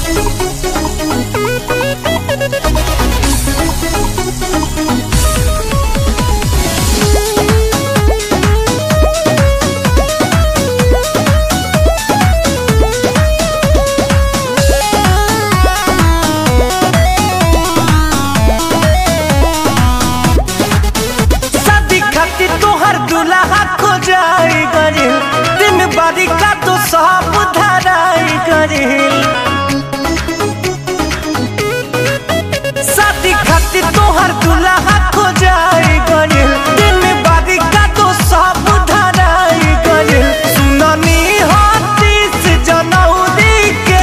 दुल्हा को जाई गरिल दिन बारी का तो सब धराई गरिल शादी खातिर तोहर दुल्हा को जाई गरिल दिन बारी का तो सब धराई गरिल सुननी हाथीस जनौरी के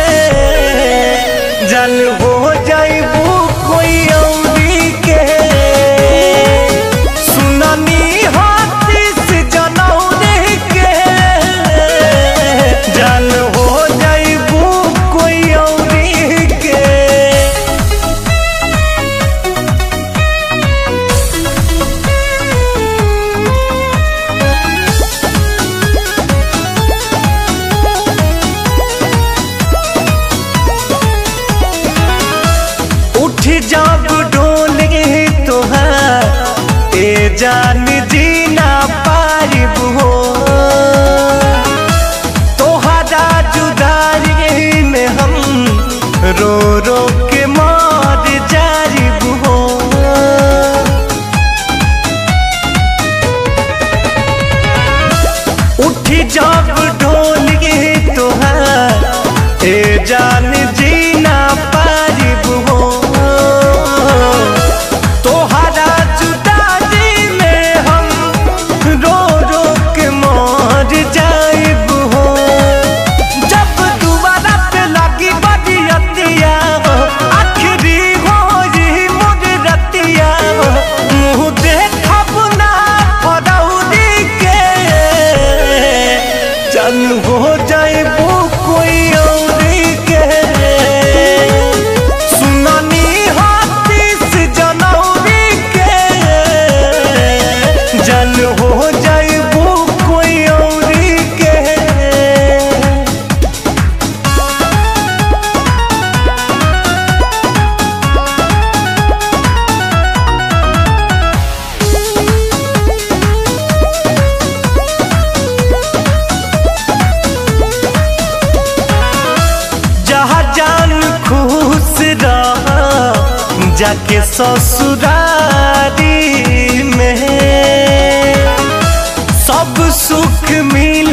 जल हो जाइबू कोई औरी के सुननी जब डोले तोहार ए जान जीना पारिब हो तोहरा जुदाई में हम रो रो के मर जारिब हो उठी जब डोले तोहार ए जान जीना पारिब हो हो जाइबू कोई औरी के सुननी हाथीस जनौरी के जल हो जाइबू कोई औरी के जान खुश रहा जाके ससुरारी में सब सुख मिल